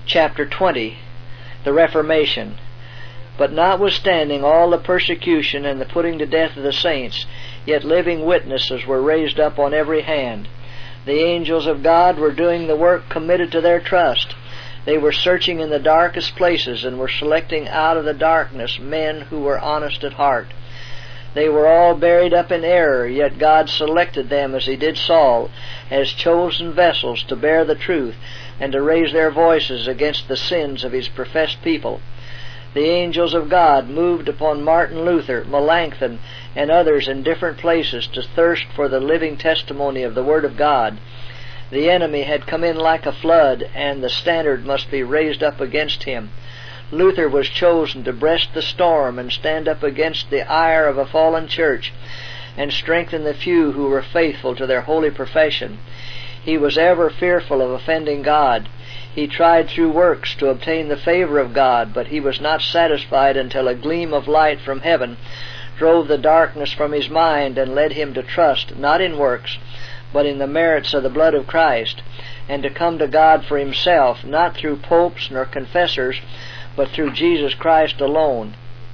Chapter 20. The Reformation. But notwithstanding all the persecution and the putting to death of the saints, yet living witnesses were raised up on every hand. The angels of God were doing the work committed to their trust. They were searching in the darkest places and were selecting out of the darkness men who were honest at heart. They were all buried up in error, yet God selected them, as He did Saul, as chosen vessels to bear the truth and to raise their voices against the sins of His professed people. The angels of God moved upon Martin Luther, Melanchthon, and others in different places to thirst for the living testimony of the Word of God. The enemy had come in like a flood, and the standard must be raised up against him. Luther was chosen to breast the storm and stand up against the ire of a fallen church and strengthen the few who were faithful to their holy profession. He was ever fearful of offending God. He tried through works to obtain the favor of God, but he was not satisfied until a gleam of light from heaven drove the darkness from his mind and led him to trust not in works, but in the merits of the blood of Christ, and to come to God for himself, not through popes nor confessors, but through Jesus Christ alone.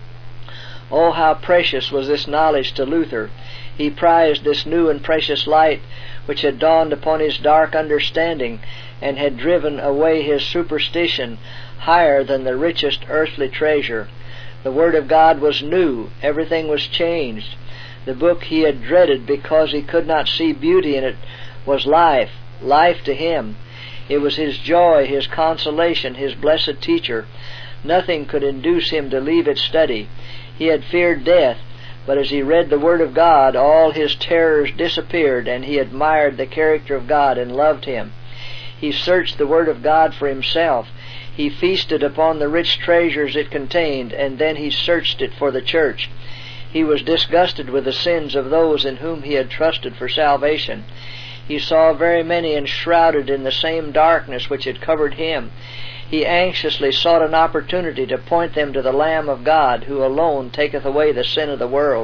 Oh, how precious was this knowledge to Luther! He prized this new and precious light which had dawned upon his dark understanding and had driven away his superstition higher than the richest earthly treasure. The Word of God was new. Everything was changed. The book he had dreaded because he could not see beauty in it was life to him. It was his joy, his consolation, his blessed teacher. Nothing could induce him to leave its study. He had feared death, but as he read the Word of God, all his terrors disappeared, and he admired the character of God and loved Him. He searched the Word of God for himself. He feasted upon the rich treasures it contained, and then he searched it for the church. He was disgusted with the sins of those in whom he had trusted for salvation. He saw very many enshrouded in the same darkness which had covered him. He anxiously sought an opportunity to point them to the Lamb of God, who alone taketh away the sin of the world.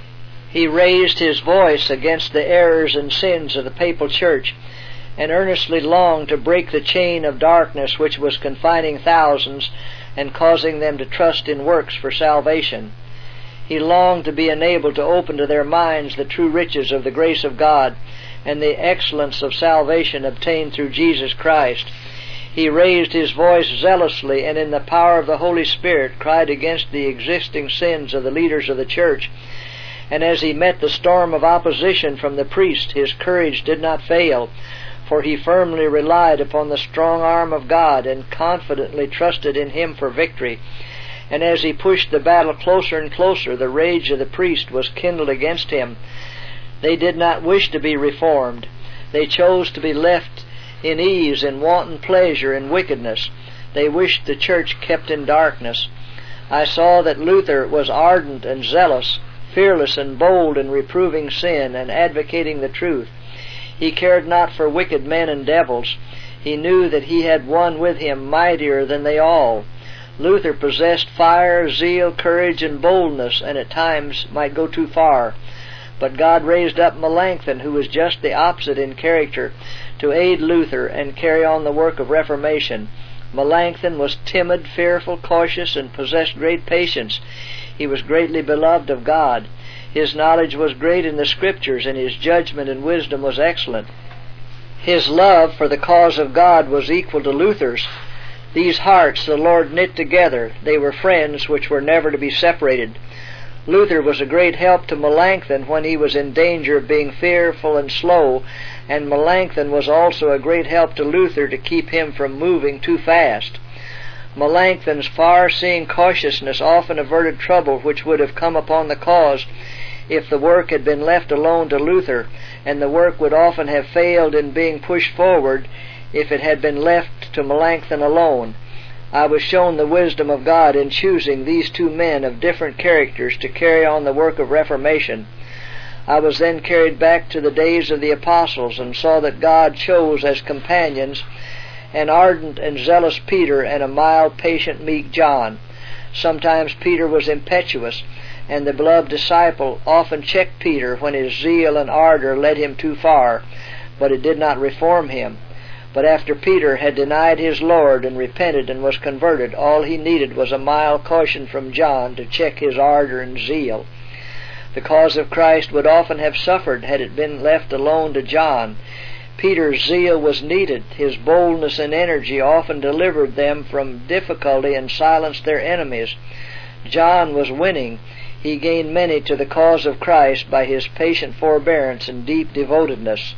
He raised his voice against the errors and sins of the papal church, and earnestly longed to break the chain of darkness which was confining thousands and causing them to trust in works for salvation. He longed to be enabled to open to their minds the true riches of the grace of God and the excellence of salvation obtained through Jesus Christ. He raised his voice zealously and in the power of the Holy Spirit cried against the existing sins of the leaders of the church. And as he met the storm of opposition from the priest, his courage did not fail, for he firmly relied upon the strong arm of God and confidently trusted in Him for victory. And as he pushed the battle closer and closer, the rage of the priest was kindled against him. They did not wish to be reformed. They chose to be left in ease and wanton pleasure and wickedness. They wished the church kept in darkness. I saw that Luther was ardent and zealous, fearless and bold in reproving sin and advocating the truth. He cared not for wicked men and devils. He knew that he had one with him mightier than they all. Luther possessed fire, zeal, courage, and boldness, and at times might go too far. But God raised up Melanchthon, who was just the opposite in character, to aid Luther and carry on the work of reformation. Melanchthon was timid, fearful, cautious, and possessed great patience. He was greatly beloved of God. His knowledge was great in the Scriptures, and his judgment and wisdom was excellent. His love for the cause of God was equal to Luther's. These hearts the Lord knit together. They were friends which were never to be separated. Luther was a great help to Melanchthon when he was in danger of being fearful and slow, and Melanchthon was also a great help to Luther to keep him from moving too fast. Melanchthon's far-seeing cautiousness often averted trouble which would have come upon the cause if the work had been left alone to Luther, and the work would often have failed in being pushed forward if it had been left to Melanchthon alone. I was shown the wisdom of God in choosing these two men of different characters to carry on the work of reformation. I was then carried back to the days of the apostles and saw that God chose as companions an ardent and zealous Peter and a mild, patient, meek John. Sometimes Peter was impetuous, and the beloved disciple often checked Peter when his zeal and ardor led him too far, but it did not reform him. But after Peter had denied his Lord and repented and was converted, all he needed was a mild caution from John to check his ardor and zeal. The cause of Christ would often have suffered had it been left alone to John. Peter's zeal was needed. His boldness and energy often delivered them from difficulty and silenced their enemies. John was winning. He gained many to the cause of Christ by his patient forbearance and deep devotedness.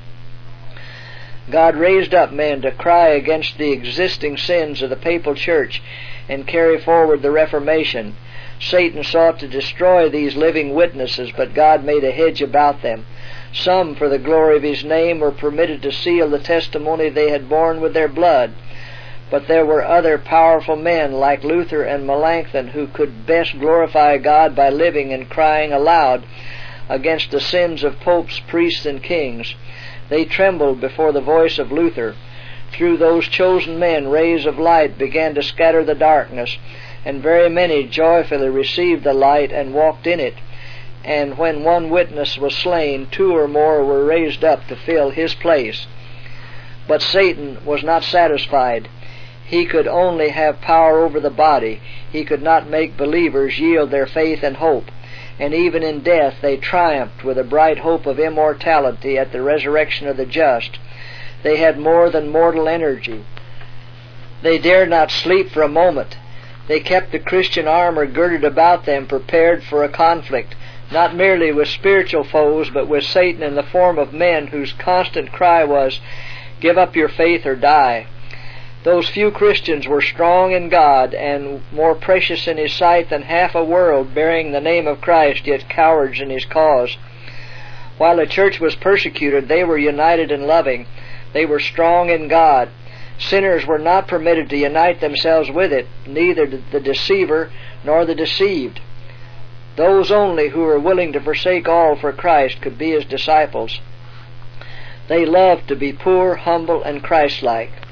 God raised up men to cry against the existing sins of the papal church and carry forward the Reformation. Satan sought to destroy these living witnesses, but God made a hedge about them. Some, for the glory of His name, were permitted to seal the testimony they had borne with their blood. But there were other powerful men like Luther and Melanchthon who could best glorify God by living and crying aloud against the sins of popes, priests, and kings. They trembled before the voice of Luther. Through those chosen men, rays of light began to scatter the darkness, and very many joyfully received the light and walked in it. And when one witness was slain, 2 or more were raised up to fill his place. But Satan was not satisfied. He could only have power over the body. He could not make believers yield their faith and hope. And even in death they triumphed with a bright hope of immortality at the resurrection of the just. They had more than mortal energy. They dared not sleep for a moment. They kept the Christian armor girded about them, prepared for a conflict, not merely with spiritual foes, but with Satan in the form of men whose constant cry was, "Give up your faith or die." Those few Christians were strong in God and more precious in His sight than half a world bearing the name of Christ, yet cowards in His cause. While the church was persecuted, they were united and loving. They were strong in God. Sinners were not permitted to unite themselves with it, neither the deceiver nor the deceived. Those only who were willing to forsake all for Christ could be His disciples. They loved to be poor, humble, and Christ-like.